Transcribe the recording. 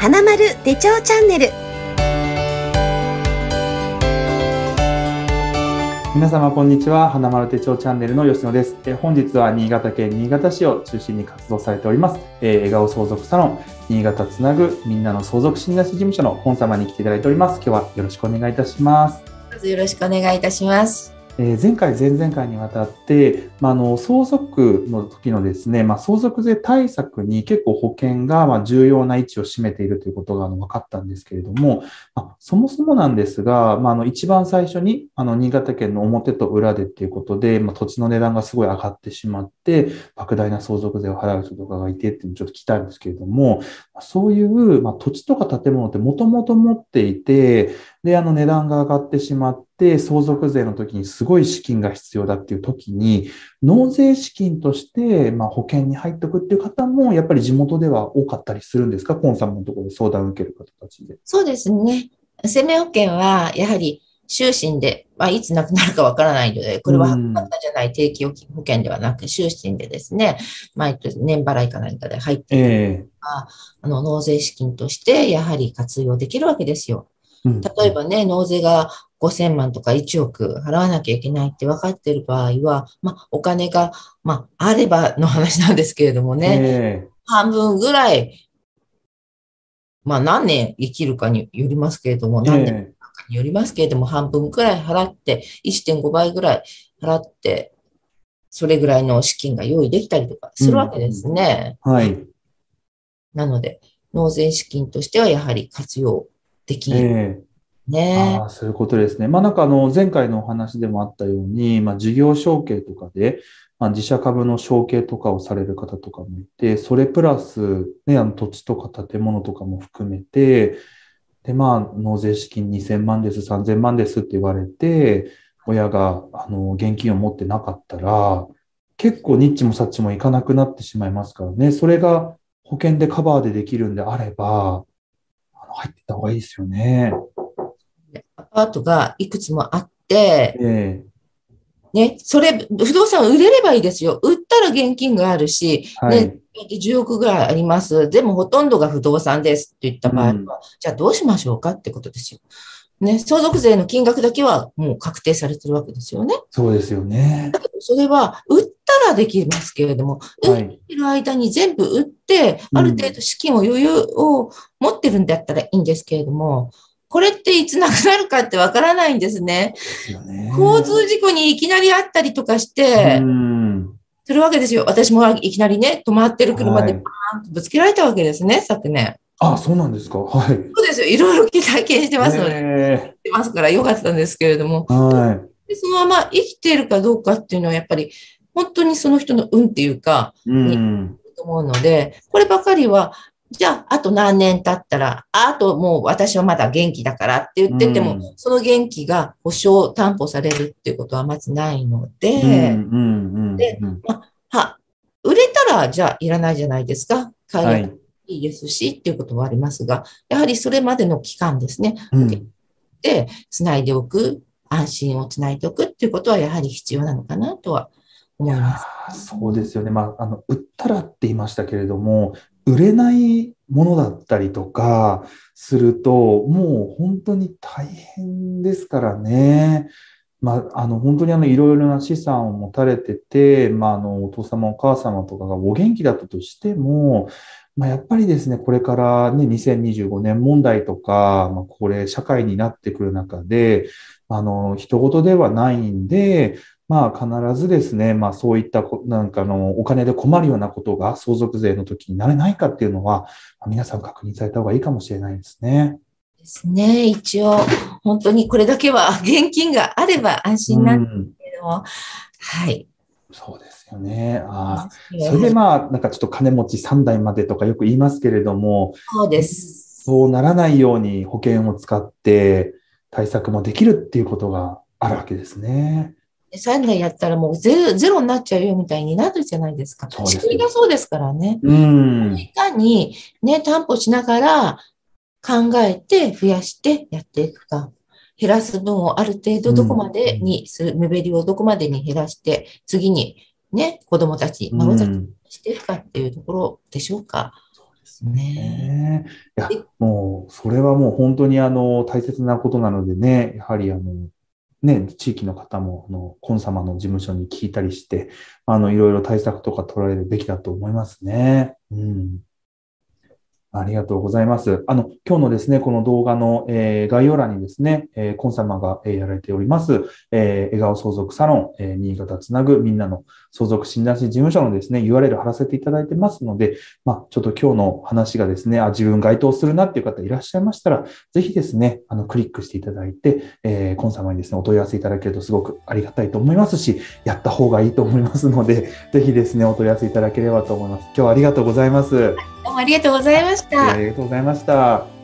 花丸手帳チャンネル。 皆様こんにちは。花丸手帳チャンネルの吉野です。本日は新潟県新潟市を中心に活動されております、笑顔相続サロン新潟つなぐみんなの相続診断士事務所の本様に来ていただいております。今日はよろしくお願いいたします。 まずよろしくお願いいたします。 前回前々回にわたって、相続の時のですね、相続税対策に結構保険が重要な位置を占めているということが分かったんですけれども、そもそもなんですが、一番最初に新潟県の表と裏でっていうことで、土地の値段がすごい上がってしまって、莫大な相続税を払う人とかがいてっていうのをちょっと聞きたいんですけれども、そういう土地とか建物ってもともと持っていて、で、値段が上がってしまって、相続税の時にすごい資金が必要だっていう時に、納税資金として、保険に入っておくっていう方も、やっぱり地元では多かったりするんですか？コンさんのところで相談を受ける方たちで。 そうですね。生命保険は、やはり、終身で、いつ亡くなるかわからないので、これは博多じゃない定期保険ではなく、終身でですね、毎年年払いか何かで入っている納税資金として、やはり活用できるわけですよ。例えばね、納税が5000万とか1億払わなきゃいけないって分かっている場合は、お金が、あればの話なんですけれどもね、半分ぐらい、何年生きるかによりますけれども、何年かによりますけれども、半分ぐらい払って、1.5 倍ぐらい払って、それぐらいの資金が用意できたりとかするわけですね。なので、納税資金としてはやはり活用できる。 そういうことですね。なんか前回のお話でもあったように、事業承継とかで、自社株の承継とかをされる方とかもいて、それプラス、ね、土地とか建物とかも含めて、で、納税資金2000万です、3000万ですって言われて、親が、現金を持ってなかったら、結構ニッチもサッチもいかなくなってしまいますからね。それが保険でカバーでできるんであれば、入ってた方がいいですよね。 アパートがいくつもあって、ね、それ、不動産売れればいいですよ。売ったら現金があるし、ね、10億ぐらいあります。でもほとんどが不動産ですって言った場合は、じゃあどうしましょうかってことですよ。ね、相続税の金額だけはもう確定されてるわけですよね。 そうですよね。 だけどそれは売ったらできますけれども、売ってる間に全部売って、ある程度資金を余裕を持ってるんだったらいいんですけれども、これっていつなくなるかってわからないんですね。交通事故にいきなりあったりとかして、するわけですよ。私もいきなりね、止まってる車でバーンとぶつけられたわけですね、昨年。 そうなんですか。 そうですよ。いろいろ体験してますので、してますからよかったんですけれども、でそのまま生きているかどうかっていうのはやっぱり本当にその人の運っていうか、と思うので、こればかりは、じゃあ、あと何年経ったら、あともう私はまだ元気だからって言ってても、その元気が保証、担保されるっていうことはまずないので、売れたら、じゃあいらないじゃないですか。買いいいですし、っていうことはありますが、やはりそれまでの期間ですね、で、つないでおく、安心をつないでおくっていうことはやはり必要なのかなとは思います。 そうですよね。売ったらって言いましたけれども、売れないものだったりとかすると、もう本当に大変ですからね。本当にいろいろな資産を持たれてて、お父様お母様とかがお元気だったとしても、やっぱりですね、これからね、2025年問題とか、これ社会になってくる中で、人事ではないんで、必ずですね、そういったお金で困るようなことが相続税の時になれないかっていうのは、皆さん確認された方がいいかもしれないですね。 ですね。一応、本当にこれだけは現金があれば安心なんですけれども、 そうですよね。それでなんかちょっと金持ち3代までとかよく言いますけれども、 そうです。 そうならないように保険を使って対策もできるっていうことがあるわけですね。 3代やったらもうゼロになっちゃうよみたいになるじゃないですか。仕組みがそうですからね。いかにね、担保しながら考えて増やしてやっていくか。減らす分をある程度どこまでに目減りをどこまでに減らして、次にね、子供たち、孫たちにしていくかっていうところでしょうか。 ですね。 いや、もう、それはもう本当に大切なことなのでね、やはりね、地域の方も、コン様の事務所に聞いたりして、いろいろ対策とか取られるべきだと思いますね。うん。ありがとうございます。今日のですね、この動画の、概要欄にですね、コン様が、やられております、笑顔相続サロン、新潟つなぐみんなの相続診断士事務所のですね、URL 貼らせていただいてますので、ちょっと今日の話がですね、自分該当するなっていう方いらっしゃいましたら、ぜひですね、クリックしていただいて、コン様にですね、お問い合わせいただけるとすごくありがたいと思いますし、やった方がいいと思いますので、ぜひですね、お問い合わせいただければと思います。今日はありがとうございます。 どうもありがとうございました。 ありがとうございました。